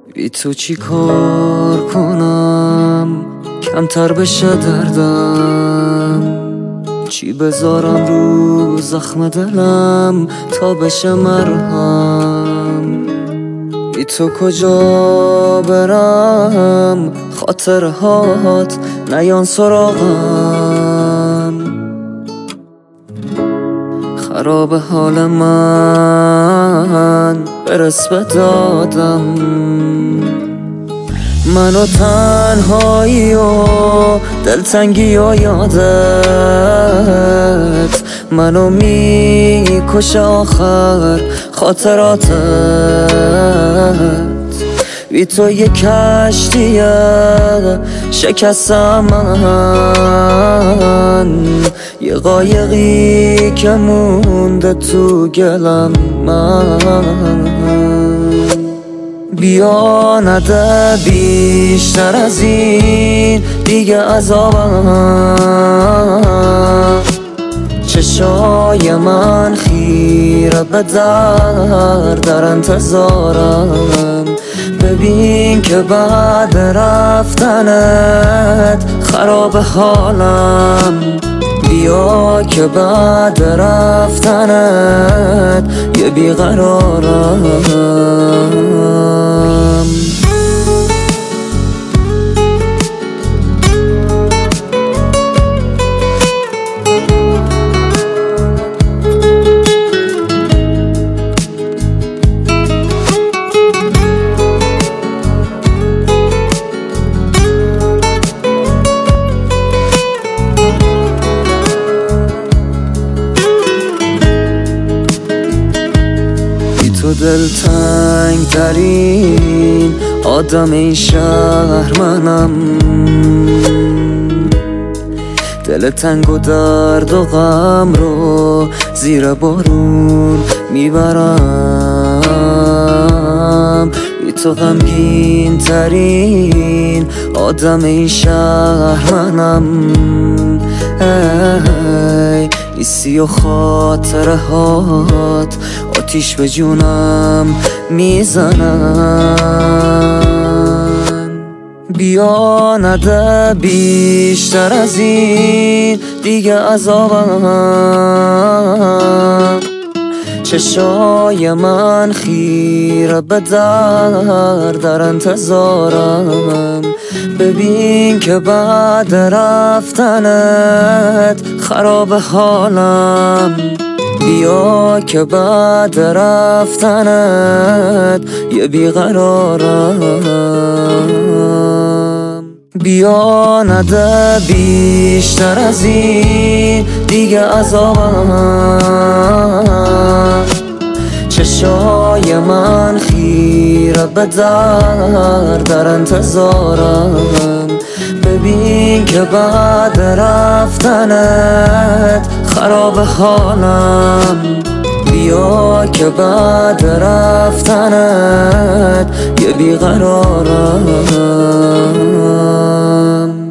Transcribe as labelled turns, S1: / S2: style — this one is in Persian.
S1: بی تو چی کار کنم کمتر بشه دردم، چی بذارم رو زخم دلم تا بشه مرهم. بی تو کجا برم خاطرهات نیان سراغم، خراب حال من برس به دادم. منو تنهایی و دلتنگی و یادت منو میکشه آخر خاطراتت. بی تو یه کشتیه شکستم من، یه قایقی که مونده تو گلم من. بیا نده بیشتر از این دیگه عذابم، چشای من خیره به در انتظارم. ببین که بعد رفتنت خراب حالم، بیا که بعد رفتنت یه بیقرارم. تو دلتنگ ترین آدم این شهر منم، دل تنگ و درد و غم رو زیر بارون میبرم. بی تو غمگین ترین آدم این شهر منم. نیستی و خاطره هات آتیش به جونم میزنن. بیا نده بیشتر از این دیگه عذابم، چشای من خیره به در انتظارم. ببین که بعد رفتنت خراب حالم، بیا که بعد رفتنت یه بیقرارم. بیا نده بیشتر از این دیگه عذابم، چشای من خیره به در انتظارم. ببین که بعد رفتنت خراب حالم، بیا که بعد رفتنت یه بیقرارم.